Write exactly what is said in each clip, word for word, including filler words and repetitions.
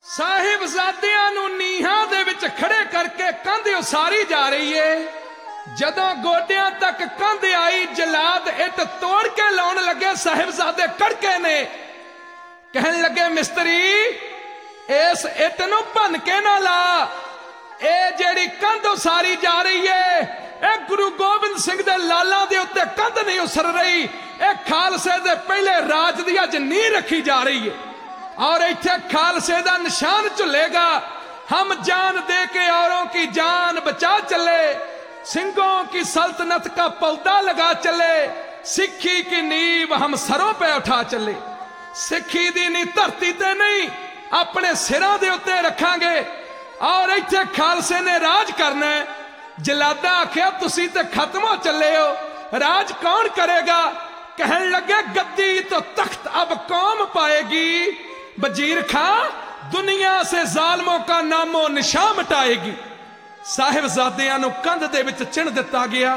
ਸਾਹਿਬਜ਼ਾਦਿਆਂ ਨੂੰ ਨੀਹਾਂ ਦੇ ਵਿੱਚ ਖੜੇ ਕਰਕੇ ਕੰਧ ਉਸਾਰੀ ਜਾ ਰਹੀ ਏ। ਜਦੋਂ ਗੋਡਿਆਂ ਤੱਕ ਕੰਧ ਆਈ, ਜਲਾਦ ਇੱਟ ਤੋੜ ਕੇ ਲਾਉਣ ਲੱਗੇ। ਸਾਹਿਬਜ਼ਾਦੇ ਕੜਕੇ ਨੇ, ਕਹਿਣ ਲੱਗੇ ਮਿਸਤਰੀ ਇਸ ਇੱਟ ਨੂੰ ਭੰਨ ਕੇ ਨਾ ਲਾ। ਇਹ ਜਿਹੜੀ ਕੰਧ ਉਸਾਰੀ ਜਾ ਰਹੀ ਏ, ਇਹ ਗੁਰੂ ਗੋਬਿੰਦ ਸਿੰਘ ਦੇ ਲਾਲਾਂ ਦੇ ਉੱਤੇ ਕੰਧ ਨਹੀਂ ਉਸਰ ਰਹੀ, ਇਹ ਖਾਲਸੇ ਦੇ ਪਹਿਲੇ ਰਾਜ ਦੀ ਅੱਜ ਨੀਂਹ ਰੱਖੀ ਜਾ ਰਹੀ ਹੈ। और इत्थे खालसे दा निशान झुलेगा। हम जान दे के औरों की जान बचा चले, सिंहों की सल्तनत का पौधा लगा चले, सिक्खी की नींव हम सरों पे उठा चले। सिक्खी दी नींव धरती ते नहीं अपने सिरों दे उत्ते रखांगे और इत्थे खालसे ने राज करना है। जलादा आखिया तुसी ते खत्म हो चले हो, राज कौन करेगा? कहन लगे गद्दी तो तख्त अब कौम पाएगी, वजीर खां दुनिया से जालमों का नामो निशान मिटाएगी। साहिबजादियां नूं कंध दे विच चिण दिता गया।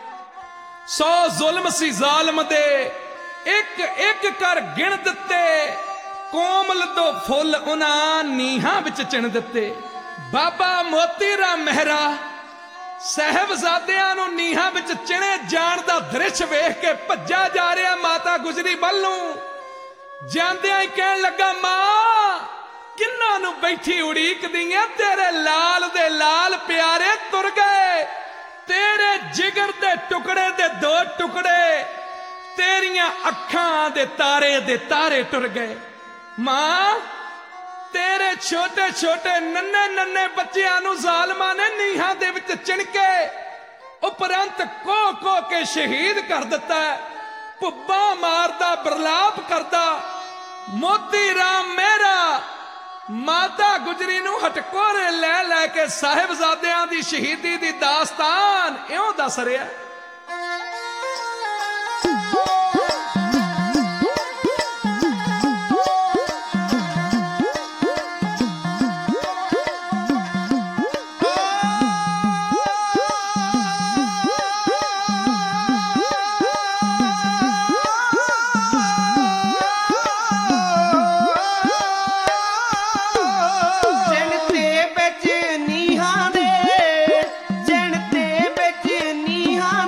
सौ जुल्म सी जालम दे एक एक कर गिण दिते, कोमल दो फुल उन्हां नीहां विच चिण दिते। बाबा मोती राम मेहरा साहिबजादियां नूं नीहां विच चिणे जाण दा दृश्य वेख के भज्जा जा रहा माता गुजरी वल नूं। ਜਾਂਦਿਆਂ ਹੀ ਕਹਿਣ ਲੱਗਾ ਮਾਂ ਕਿੰਨਾਂ ਨੂੰ ਬੈਠੀ ਉਡੀਕਦੀ ਐ, ਤੇਰੇ ਲਾਲ ਦੇ ਲਾਲ ਪਿਆਰੇ ਤੁਰ ਗਏ, ਤੇਰੇ ਜਿਗਰ ਦੇ ਟੁਕੜੇ ਦੇ ਦੋ ਟੁਕੜੇ, ਤੇਰੀਆਂ ਅੱਖਾਂ ਦੇ ਤਾਰੇ ਦੇ ਤਾਰੇ ਟੁਰ ਗਏ। ਮਾਂ ਤੇਰੇ ਛੋਟੇ ਛੋਟੇ ਨੰਨੇ ਨੰਨੇ ਬੱਚਿਆਂ ਨੂੰ ਜ਼ਾਲਮਾਂ ਨੇ ਨੀਹਾਂ ਦੇ ਵਿੱਚ ਚਿਣ ਕੇ ਉਪਰੰਤ ਕੋ ਕੋ ਕੇ ਸ਼ਹੀਦ ਕਰ ਦਿੱਤਾ। ਭੁੱਬਾਂ ਮਾਰਦਾ ਬਰਲਾਪ ਕਰਦਾ ਮੋਤੀ ਰਾਮ ਮੇਰਾ ਮਾਤਾ ਗੁਜਰੀ ਨੂੰ ਹਟਕੋਰੇ ਲੈ ਲੈ ਕੇ ਸਾਹਿਬਜ਼ਾਦਿਆਂ ਦੀ ਸ਼ਹੀਦੀ ਦੀ ਦਾਸਤਾਨ ਇਉਂ ਦੱਸ ਰਿਹਾ। जिण ते बिच नीहां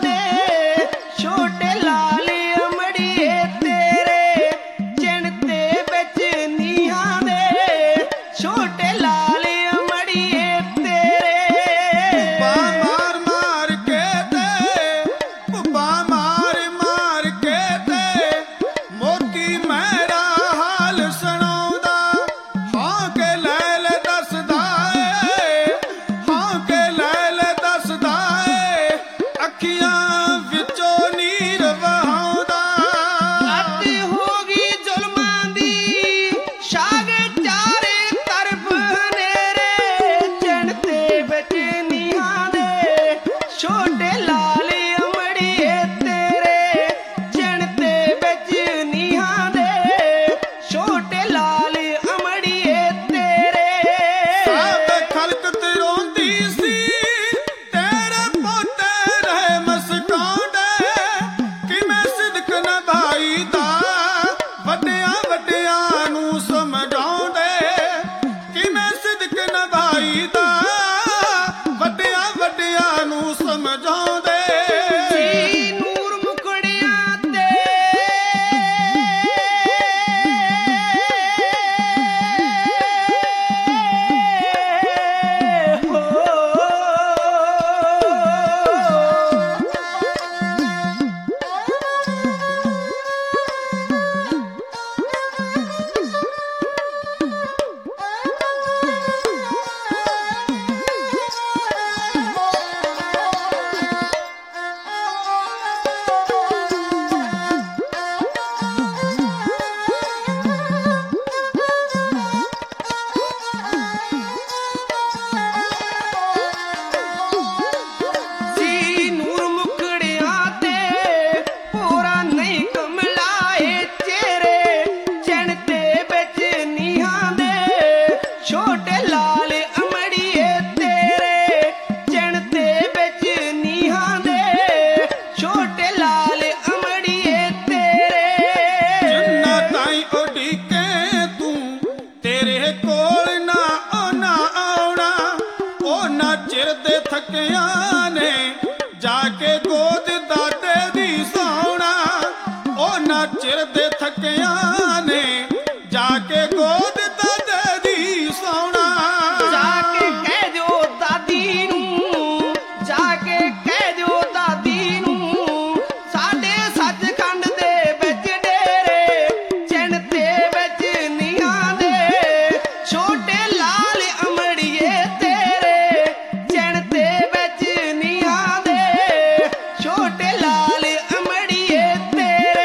ਥੱਕਿਆਂ ਨੇ ਜਾ ਕੇ ਗੋਦ ਦਾਦੇ ਦੀ ਸੌਣਾ। ਉਹਨਾਂ ਚਿਰ ਦੇ ਥੱਕਿਆਂ ਨੇ ਜਾ ਕੇ ਗੋਦ ਦਾਦੇ ਦੀ ਸੌਣਾ। ਜਾ ਕੇ ਕਹਿ ਜੋ ਦਾਦੀ ਨੂੰ, ਜਾ ਕੇ ਕਹਿ ਜੋ ਦਾਦੀ ਨੂੰ, ਸਾਡੇ ਸੱਚਖੰਡ ਦੇ ਵਿੱਚ ਡੇਰੇ ਚਿਣ ਤੇ ਵਿੱਚ ਨੀਹਾਂ ਦੇ ਛੋਟੇ ਲਾਲ ਅਮੜੀਏ ਤੇਰੇ ਚਿਣ ਤੇ ਵਿੱਚ ਨੀਹਾਂ ਦੇ ਛੋਟੇ ਲਾਲ ਅਮੜੀਏ ਤੇਰੇ।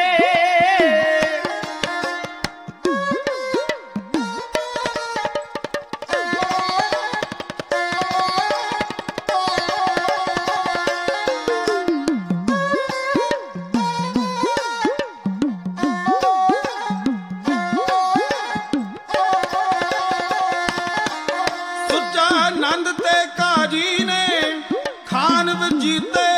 ਸੁੱਚਾ ਨੰਦ ਤੇ ਕਾਜੀ ਨੇ ਖਾਨ ਵਜੀਤੇ